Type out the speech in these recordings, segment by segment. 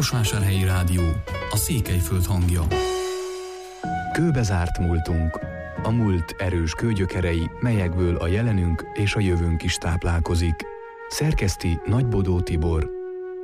Marosvásárhelyi Rádió, a Székelyföld hangja. Kőbezárt múltunk. A múlt erős kőgyökerei, melyekből a jelenünk és a jövőnk is táplálkozik. Szerkeszti Nagybodó Tibor.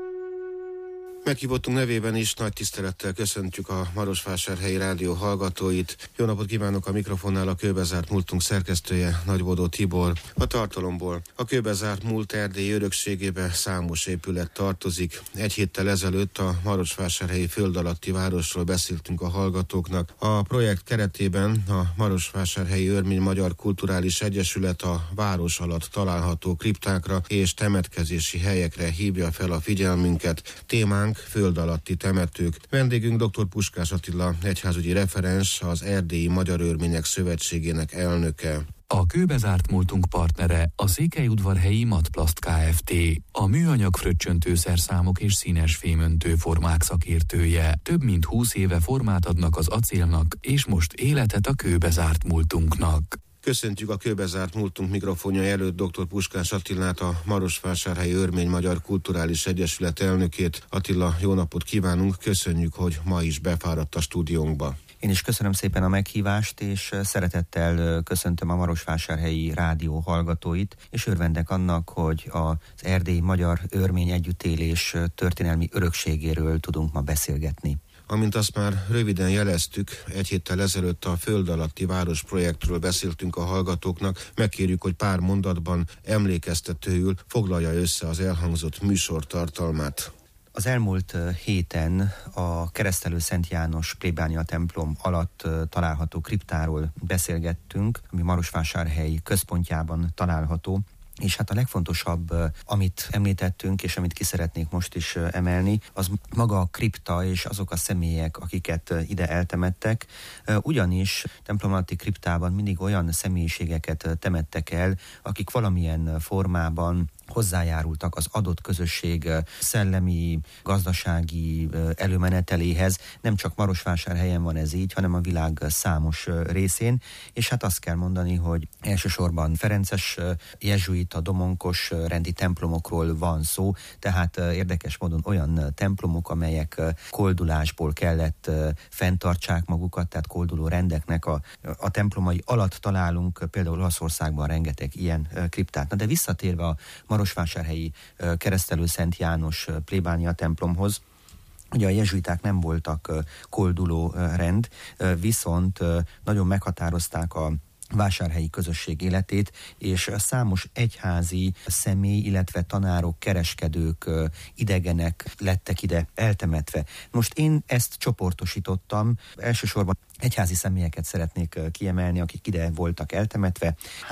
Meghívottunk nevében is nagy tisztelettel köszöntjük a Marosvásárhelyi Rádió hallgatóit. Jó napot kívánok, a mikrofonnál a Kőbezárt múltunk szerkesztője, Nagybodó Tibor. A tartalomból: a Kőbezárt múlt erdélyi örökségébe számos épület tartozik. Egy héttel ezelőtt a Marosvásárhelyi föld alatti városról beszéltünk a hallgatóknak. A projekt keretében a Marosvásárhelyi Örmény Magyar Kulturális Egyesület a város alatt található kriptákra és temetkezési helyekre hívja fel a figyelmünket. Témánk föld alatti temetők. Vendégünk dr. Puskás Attila, egyházügyi referens, az Erdélyi Magyar Örmények Szövetségének elnöke. A Kőbezárt múltunk partnere a Székelyudvarhelyi Matplast Kft., a műanyag fröccsöntőszerszámok és színes fémöntő formák szakértője. Több mint 20 éve formát adnak az acélnak, és most életet a kőbezárt múltunknak. Köszöntjük a Kőbezárt múltunk mikrofonja előtt dr. Puskás Attilát, a Marosvásárhelyi Örmény Magyar Kulturális Egyesület elnökét. Attila, jó napot kívánunk, köszönjük, hogy ma is befáradt a stúdiónkba. Én is köszönöm szépen a meghívást, és szeretettel köszöntöm a Marosvásárhelyi Rádió hallgatóit, és örvendek annak, hogy az Erdélyi Magyar Örmény Együttélés történelmi örökségéről tudunk ma beszélgetni. Amint azt már röviden jeleztük, egy héttel ezelőtt a föld alatti város projektről beszéltünk a hallgatóknak. Megkérjük, hogy pár mondatban emlékeztetőül foglalja össze az elhangzott műsor tartalmát. Az elmúlt héten a Keresztelő Szent János plébánia templom alatt található kriptáról beszélgettünk, ami Marosvásárhely központjában található. És hát a legfontosabb, amit említettünk, és amit ki szeretnék most is emelni, az maga a kripta és azok a személyek, akiket ide eltemettek. Ugyanis templom alatti kriptában mindig olyan személyiségeket temettek el, akik valamilyen formában hozzájárultak az adott közösség szellemi, gazdasági előmeneteléhez. Nem csak Marosvásárhelyen van ez így, hanem a világ számos részén. És hát azt kell mondani, hogy elsősorban ferences jezsuita, domonkos rendi templomokról van szó, tehát érdekes módon olyan templomok, amelyek koldulásból kellett fenntartsák magukat, tehát kolduló rendeknek a templomai alatt találunk például Olaszországban rengeteg ilyen kriptát. Na de visszatérve a Marosvásárhelyi Keresztelő Szent János plébánia templomhoz, ugye a jezsuiták nem voltak kolduló rend, viszont nagyon meghatározták a vásárhelyi közösség életét, és számos egyházi személy, illetve tanárok, kereskedők, idegenek lettek ide eltemetve. Most én ezt csoportosítottam, elsősorban egyházi személyeket szeretnék kiemelni, akik ide voltak eltemetve.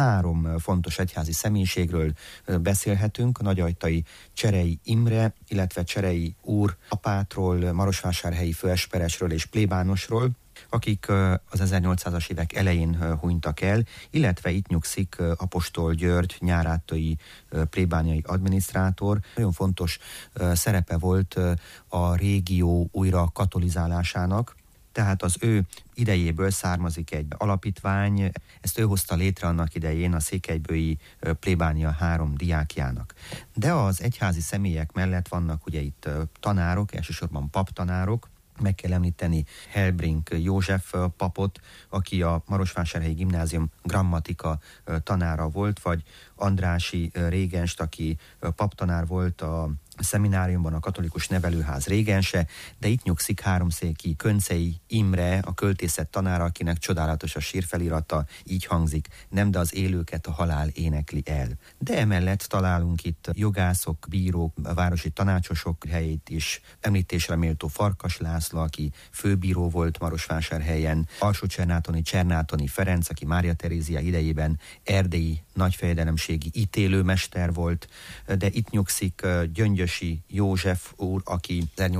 3 fontos egyházi személyiségről beszélhetünk: a nagyajtai Cserei Imre, illetve Cserei úr apátról, Marosvásárhelyi főesperesről és plébánosról, akik az 1800-as évek elején hunytak el, illetve itt nyugszik Apostol György, nyárátai plébániai adminisztrátor. Nagyon fontos szerepe volt a régió újra katolizálásának, tehát az ő idejéből származik egy alapítvány, ezt ő hozta létre annak idején a székelybői plébánia 3 diákjának. De az egyházi személyek mellett vannak ugye itt tanárok, elsősorban paptanárok. Meg kell említeni Helbrink József papot, aki a Marosvásárhelyi Gimnázium grammatika tanára volt, vagy Andrássy régenst, aki paptanár volt a szemináriumban, a katolikus nevelőház régense, de itt nyugszik háromszéki Köncei Imre, a költészet tanára, akinek csodálatos a sírfelirata, így hangzik: nem, de az élőket a halál énekli el. De emellett találunk itt jogászok, bírók, városi tanácsosok helyét is, említésre méltó Farkas László, aki főbíró volt Marosvásárhelyen, Alsó-Csernátoni Ferenc, aki Mária Terézia idejében erdélyi nagyfejedelemségi ítélőmester volt, de itt nyugszik Gyöngyösi József úr, aki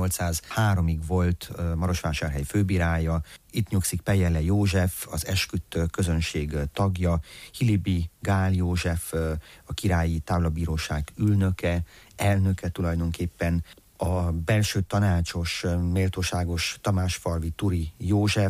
1803-ig volt Marosvásárhely főbírája, itt nyugszik Pejele József, az esküdt közönség tagja, Hilibi Gál József, a királyi táblabíróság elnöke tulajdonképpen, a belső tanácsos, méltóságos Tamásfalvi Turi József,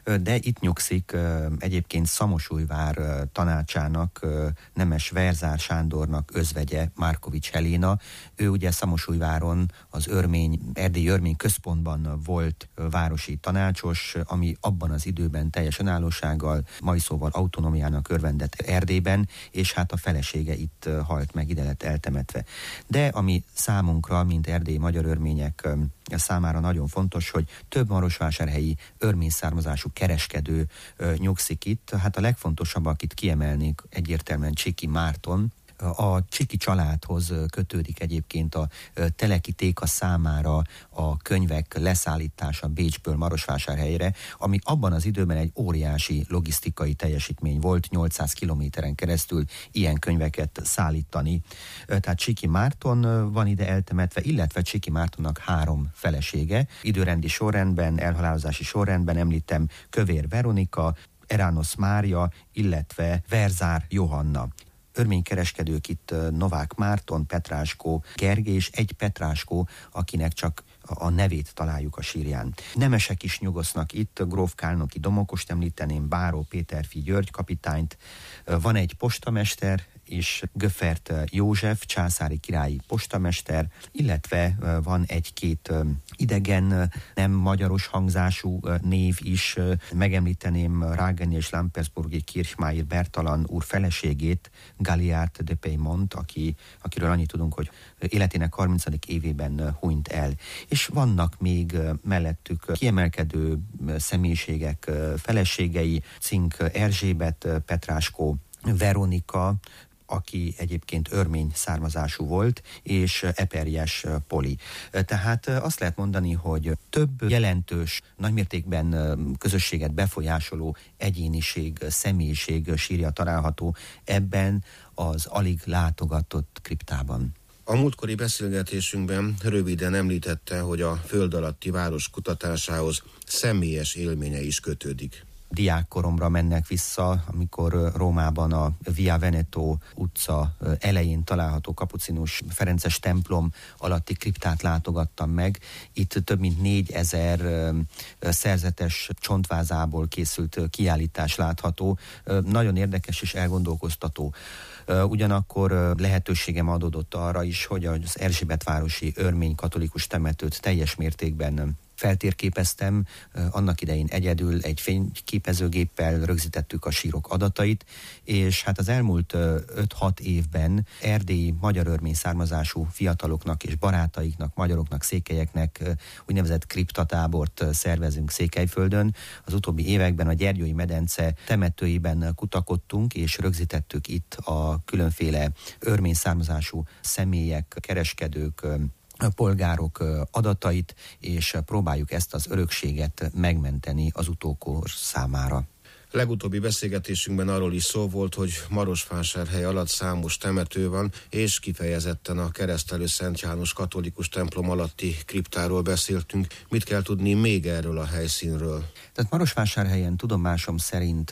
de itt nyugszik egyébként Szamosújvár tanácsának, Nemes Verzár Sándornak özvegye, Márkovics Helena. Ő ugye Szamosújváron az Erdélyi Örmény Központban volt városi tanácsos, ami abban az időben teljes önállósággal, mai szóval autonómiának örvendett Erdélyben, és hát a felesége itt halt meg, ide lett eltemetve. De ami számunkra, mint erdélyi magyar örmények számára nagyon fontos, hogy több marosvásárhelyi örmény származású kereskedő nyugszik itt. Hát a legfontosabb, akit kiemelnék, egyértelműen Csiki Márton. A Csiki családhoz kötődik egyébként a Teleki Téka számára a könyvek leszállítása Bécsből Marosvásárhelyre, ami abban az időben egy óriási logisztikai teljesítmény volt, 800 kilométeren keresztül ilyen könyveket szállítani. Tehát Csiki Márton van ide eltemetve, illetve Csiki Mártonnak 3 felesége. Időrendi sorrendben, elhalálozási sorrendben említem Kövér Veronika, Eránosz Mária, illetve Verzár Johanna. Örménykereskedők itt Novák Márton, Petráskó Gergely és egy Petráskó, akinek csak a nevét találjuk a sírján. Nemesek is nyugosznak itt, gróf Kálnoki Domokost említeném, Báró Péterfi György kapitányt, van egy postamester, és Göffert József, császári királyi postamester, illetve van egy-két idegen, nem magyaros hangzású név is. Megemlíteném Rágeni és Lampersburgi Kirchmeier Bertalan úr feleségét, Galliard de Peymont, akiről annyit tudunk, hogy életének 30. évében hunyt el. És vannak még mellettük kiemelkedő személyiségek feleségei, Cink Erzsébet, Petráskó Veronika, aki egyébként örmény származású volt, és Eperjes Poli. Tehát azt lehet mondani, hogy több jelentős, nagymértékben közösséget befolyásoló egyéniség, személyiség sírja található ebben az alig látogatott kriptában. A múltkori beszélgetésünkben röviden említette, hogy a föld alatti város kutatásához személyes élménye is kötődik. Diákkoromra mennek vissza, amikor Rómában a Via Veneto utca elején található kapucinus ferences templom alatti kriptát látogattam meg. Itt több mint 4000 szerzetes csontvázából készült kiállítás látható. Nagyon érdekes és elgondolkoztató. Ugyanakkor lehetőségem adódott arra is, hogy az Erzsébetvárosi örmény katolikus temetőt teljes mértékben feltérképeztem, annak idején egyedül egy fényképezőgéppel rögzítettük a sírok adatait, és hát az elmúlt 5-6 évben erdélyi magyar-örmény származású fiataloknak és barátaiknak, magyaroknak, székelyeknek úgynevezett kriptatábort szervezünk Székelyföldön. Az utóbbi években a Gyergyói medence temetőiben kutakodtunk, és rögzítettük itt a különféle örmény származású személyek, kereskedők, polgárok adatait, és próbáljuk ezt az örökséget megmenteni az utókor számára. Legutóbbi beszélgetésünkben arról is szó volt, hogy Marosvásárhely alatt számos temető van, és kifejezetten a Keresztelő Szent János katolikus templom alatti kriptáról beszéltünk. Mit kell tudni még erről a helyszínről? Tehát Marosvásárhelyen tudomásom szerint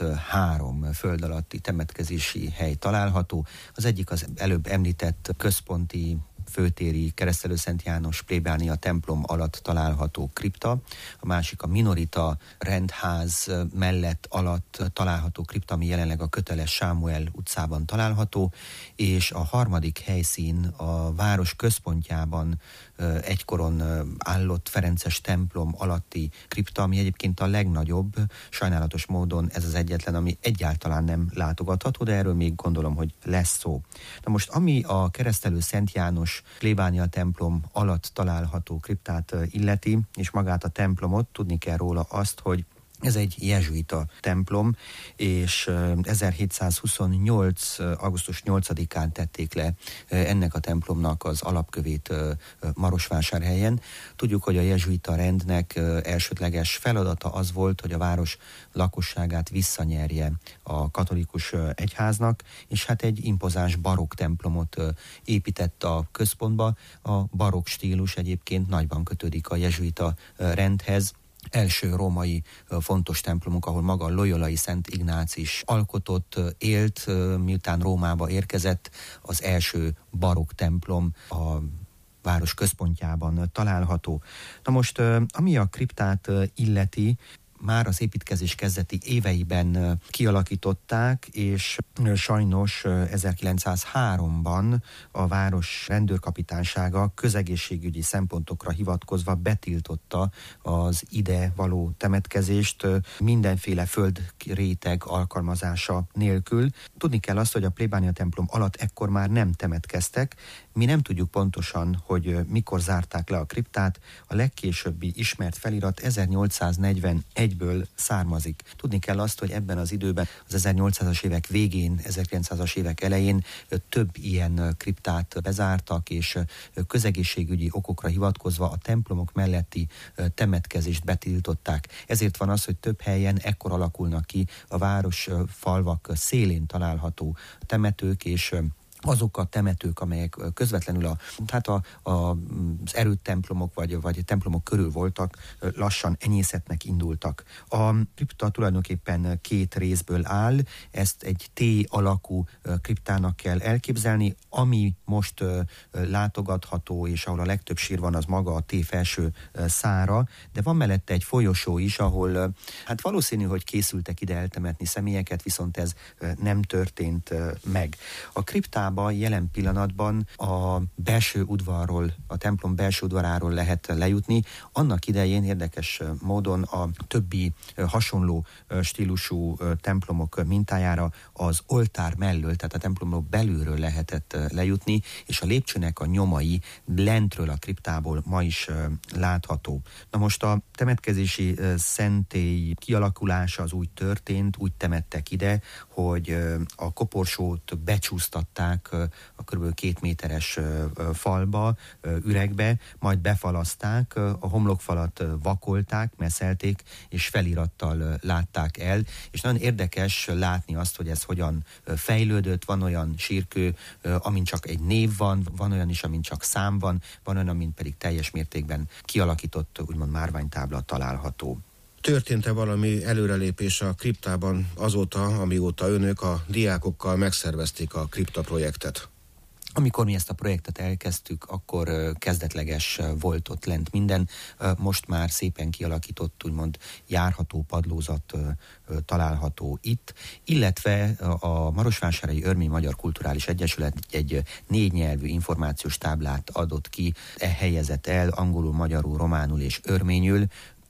3 föld alatti temetkezési hely található. Az egyik az előbb említett központi főtéri Keresztelő Szent János plébánia templom alatt található kripta, a másik a Minorita rendház mellett alatt található kripta, ami jelenleg a Köteles Sámuel utcában található, és a harmadik helyszín a város központjában egykoron állott ferences templom alatti kripta, ami egyébként a legnagyobb, sajnálatos módon ez az egyetlen, ami egyáltalán nem látogatható, de erről még gondolom, hogy lesz szó. Na most, ami a Keresztelő Szent János plébánia templom alatt található kriptát illeti, és magát a templomot, tudni kell róla azt, hogy ez egy jezsuita templom, és 1728. augusztus 8-án tették le ennek a templomnak az alapkövét Marosvásárhelyen. Tudjuk, hogy a jezsuita rendnek elsődleges feladata az volt, hogy a város lakosságát visszanyerje a katolikus egyháznak, és hát egy impozáns barokk templomot épített a központba. A barokk stílus egyébként nagyban kötődik a jezsuita rendhez. Első római fontos templomunk, ahol maga Loyolai Szent Ignác is alkotott, élt, miután Rómába érkezett, az első barokk templom a város központjában található. Na most, ami a kriptát illeti, már az építkezés kezdeti éveiben kialakították, és sajnos 1903-ban a város rendőrkapitánysága közegészségügyi szempontokra hivatkozva betiltotta az ide való temetkezést mindenféle földréteg alkalmazása nélkül. Tudni kell azt, hogy a plébánia templom alatt ekkor már nem temetkeztek. Mi nem tudjuk pontosan, hogy mikor zárták le a kriptát. A legkésőbbi ismert felirat 1841-ből származik. Tudni kell azt, hogy ebben az időben, az 1800-as évek végén, 1900-as évek elején több ilyen kriptát bezártak, és közegészségügyi okokra hivatkozva a templomok melletti temetkezést betiltották. Ezért van az, hogy több helyen ekkor alakulnak ki a város falvak szélén található temetők, és azok a temetők, amelyek közvetlenül az erődtemplomok vagy templomok körül voltak, lassan enyészetnek indultak. A kripta tulajdonképpen két részből áll, ezt egy T-alakú kriptának kell elképzelni, ami most látogatható, és ahol a legtöbb sír van, az maga a T felső szára, de van mellette egy folyosó is, ahol valószínű, hogy készültek ide eltemetni személyeket, viszont ez nem történt meg. A kriptában jelen pillanatban a belső udvarról, a templom belső udvaráról lehet lejutni. Annak idején érdekes módon a többi hasonló stílusú templomok mintájára az oltár mellől, tehát a templomról belülről lehetett lejutni, és a lépcsőnek a nyomai lentről a kriptából ma is látható. Na most a temetkezési szentély kialakulása az úgy történt, úgy temettek ide, hogy a koporsót becsúsztatták a kb. 2 méteres falba, üregbe, majd befalazták, a homlokfalat vakolták, messzelték, és felirattal látták el, és nagyon érdekes látni azt, hogy ez hogyan fejlődött. Van olyan sírkő, amin csak egy név van, van olyan is, amin csak szám van, van olyan, amin pedig teljes mértékben kialakított, úgymond márványtábla található. Történt-e valami előrelépés a kriptában azóta, amióta önök a diákokkal megszervezték a kripta projektet? Amikor mi ezt a projektet elkezdtük, akkor kezdetleges volt ott lent minden. Most már szépen kialakított, úgymond járható padlózat található itt, illetve a Marosvásárhelyi Örmény Magyar Kulturális Egyesület egy 4 nyelvű információs táblát adott ki, helyezett el angolul, magyarul, románul és örményül,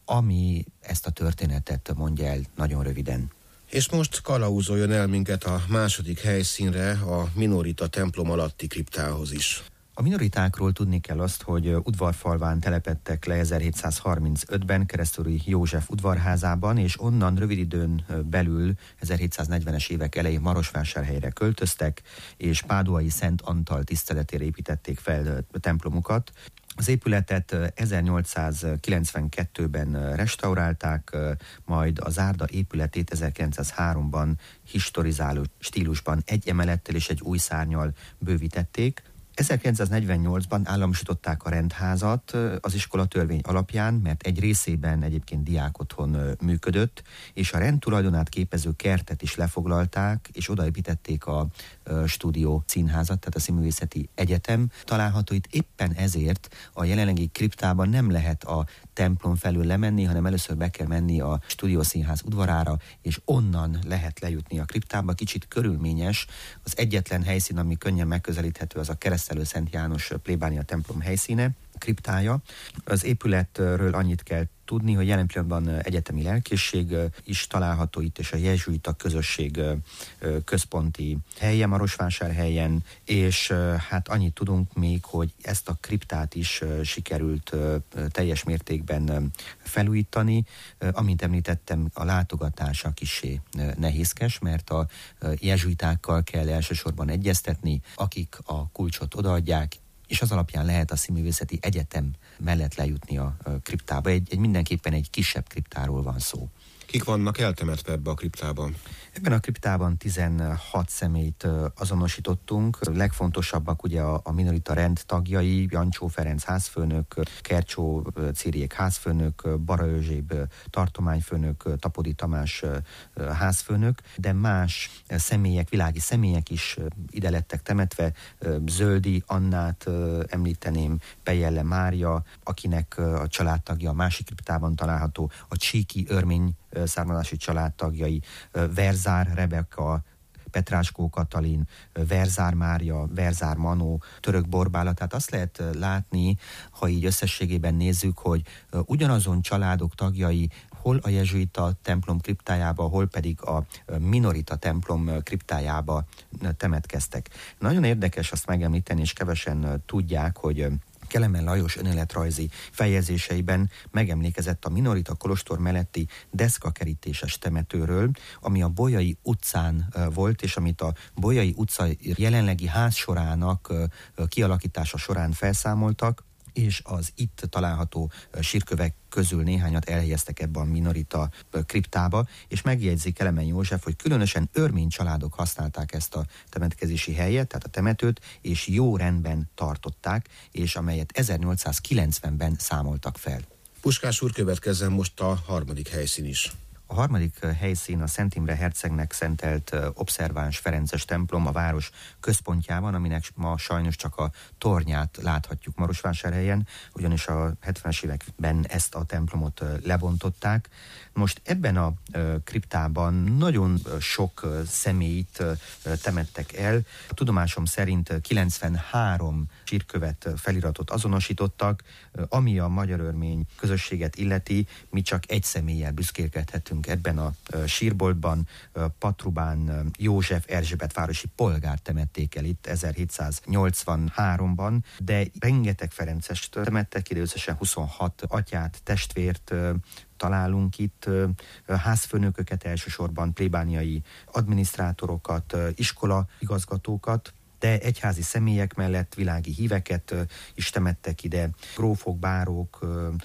ami ezt a történetet mondja el nagyon röviden. És most kalauzoljon el minket a második helyszínre, a Minorita templom alatti kriptához is. A minoritákról tudni kell azt, hogy udvarfalván telepedtek le 1735-ben Keresztúri József udvarházában, és onnan rövid időn belül 1740-es évek elején Marosvásárhelyre költöztek, és Páduai Szent Antal tiszteletére építették fel templomukat. Az épületet 1892-ben restaurálták, majd a zárda épületét 1903-ban historizáló stílusban egy emelettel és egy új szárnnyal bővítették. 1948-ban államosították a rendházat az iskola törvény alapján, mert egy részében egyébként diákotthon működött, és a rend tulajdonát képező kertet is lefoglalták, és odaépítették a stúdió színházat, tehát a Színművészeti Egyetem található itt. Éppen ezért a jelenlegi kriptában nem lehet a templom felől lemenni, hanem először be kell menni a stúdiószínház udvarára, és onnan lehet lejutni a kriptába. Kicsit körülményes. Az egyetlen helyszín, ami könnyen megközelíthető, az a Keresztelő Szent János plébánia templom helyszíne, kriptája. Az épületről annyit kell tudni, hogy jelen pillanatban egyetemi lelkészség is található itt, és a jezsuita közösség központi helye Marosvásárhelyen, és hát annyit tudunk még, hogy ezt a kriptát is sikerült teljes mértékben felújítani. Amint említettem, a látogatása kissé nehézkes, mert a jezsuitákkal kell elsősorban egyeztetni, akik a kulcsot odaadják, és az alapján lehet a Színművészeti Egyetem mellett lejutni a kriptába. Mindenképpen egy kisebb kriptáról van szó. Kik vannak eltemetve ebbe a kriptában? Ebben a kriptában 16 személyt azonosítottunk. Legfontosabbak ugye a minorita rend tagjai, Jancsó Ferenc házfőnök, Kercsó Ciriék házfőnök, Bara Erzséb tartományfőnök, Tapodi Tamás házfőnök, de más személyek, világi személyek is ide lettek temetve. Zöldi Annát említeném, Pejelle Mária, akinek a családtagja a másik kriptában található, a Csíki Örmény származási családtagjai, Verzár Rebeka, Petráskó Katalin, Verzár Mária, Verzár Manó, Török Borbála. Tehát azt lehet látni, ha így összességében nézzük, hogy ugyanazon családok tagjai hol a jezsuita templom kriptájába, hol pedig a minorita templom kriptájába temetkeztek. Nagyon érdekes azt megemlíteni, és kevesen tudják, hogy Kelemen Lajos önéletrajzi fejezéseiben megemlékezett a minorita kolostor melletti deszkakerítéses temetőről, ami a Bolyai utcán volt, és amit a Bolyai utca jelenlegi házsorának kialakítása során felszámoltak, és az itt található sírkövek közül néhányat elhelyeztek ebbe a minorita kriptába, és megjegyzi Kelemen József, hogy különösen örmény családok használták ezt a temetkezési helyet, tehát a temetőt, és jó rendben tartották, és amelyet 1890-ben számoltak fel. Puskás úr, következzen most a harmadik helyszín is. A harmadik helyszín a Szent Imre hercegnek szentelt Obszerváns Ferences templom a város központjában, aminek ma sajnos csak a tornyát láthatjuk Marosvásárhelyen, ugyanis a 70-es években ezt a templomot lebontották. Most ebben a kriptában nagyon sok személyt temettek el. A tudomásom szerint 93 sírkövet, feliratot azonosítottak, ami a magyar-örmény közösséget illeti, mi csak egy személlyel büszkélkedhetünk ebben a sírboltban. Patrubán József Erzsébet városi polgárt temették el itt 1783-ban, de rengeteg ferencest temettek, időszesen 26 atyát, testvért találunk itt, házfőnököket, elsősorban plébániai adminisztrátorokat, iskola igazgatókat, de egyházi személyek mellett világi híveket is temettek ide, grófok, bárók,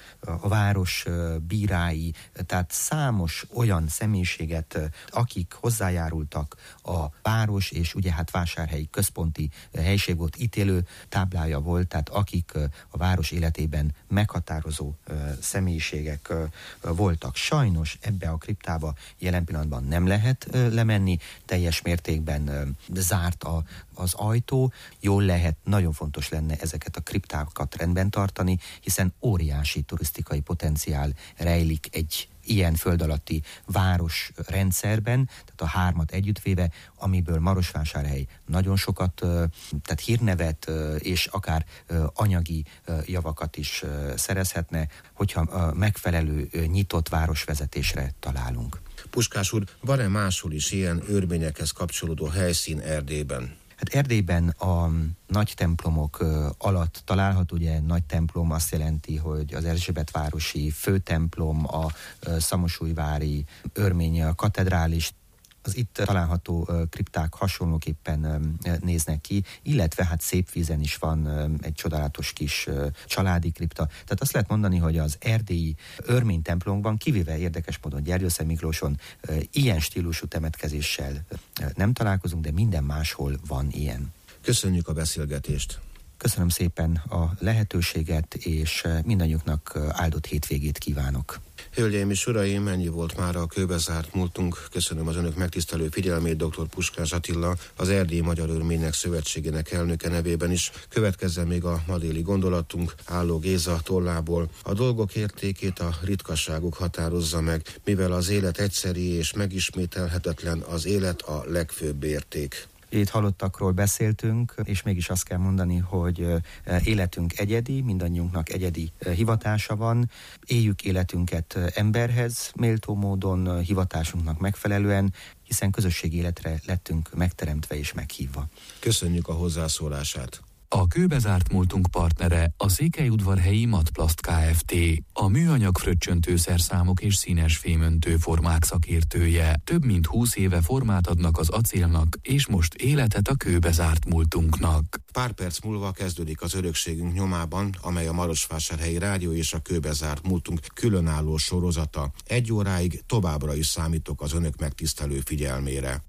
a város bírái, tehát számos olyan személyiséget, akik hozzájárultak a város, és ugye hát vásárhelyi központi helység volt, ítélő táblája volt, tehát akik a város életében meghatározó személyiségek voltak. Sajnos ebbe a kriptába jelen pillanatban nem lehet lemenni, teljes mértékben zárt az ajtó. Jól lehet, nagyon fontos lenne ezeket a kriptákat rendben tartani, hiszen óriási turisztikai potenciál rejlik egy ilyen föld alatti városrendszerben, tehát a hármat együttvéve, amiből Marosvásárhely nagyon sokat, tehát hírnevet és akár anyagi javakat is szerezhetne, hogyha megfelelő nyitott városvezetésre találunk. Puskás úr, van-e máshol is ilyen örményekhez kapcsolódó helyszín Erdélyben? Hát Erdélyben a nagy templomok alatt található, ugye nagy templom azt jelenti, hogy az Erzsébetvárosi főtemplom, a szamosújvári örmény katedrális, az itt található kripták hasonlóképpen néznek ki, illetve hát Szépvízen is van egy csodálatos kis családi kripta. Tehát azt lehet mondani, hogy az erdélyi örmény templomokban, kivéve érdekes módon Gyergyószent Miklóson ilyen stílusú temetkezéssel nem találkozunk, de minden máshol van ilyen. Köszönjük a beszélgetést! Köszönöm szépen a lehetőséget, és mindannyiuknak áldott hétvégét kívánok. Hölgyeim és uraim, ennyi volt már a Kőbezárt múltunk. Köszönöm az önök megtisztelő figyelmét, dr. Puskás Attila, az Erdélyi Magyar Örmények Szövetségének elnöke nevében is. Következzen még a ma déli gondolatunk Álló Géza tollából. A dolgok értékét a ritkasságuk határozza meg, mivel az élet egyszeri és megismételhetetlen, az élet a legfőbb érték. Itt halottakról beszéltünk, és mégis azt kell mondani, hogy életünk egyedi, mindannyiunknak egyedi hivatása van. Éljük életünket emberhez méltó módon, hivatásunknak megfelelően, hiszen közösségi életre lettünk megteremtve és meghívva. Köszönjük a hozzászólását! A Kőbezárt múltunk partnere a Székelyudvarhelyi Matplast Kft. A műanyag fröccsöntőszerszámok és színes fémöntő formák szakértője. Több mint 20 éve formát adnak az acélnak, és most életet a kőbezárt múltunknak. Pár perc múlva kezdődik az Örökségünk nyomában, amely a Marosvásárhelyi Rádió és a Kőbezárt múltunk különálló sorozata. 1 óráig továbbra is számítok az önök megtisztelő figyelmére.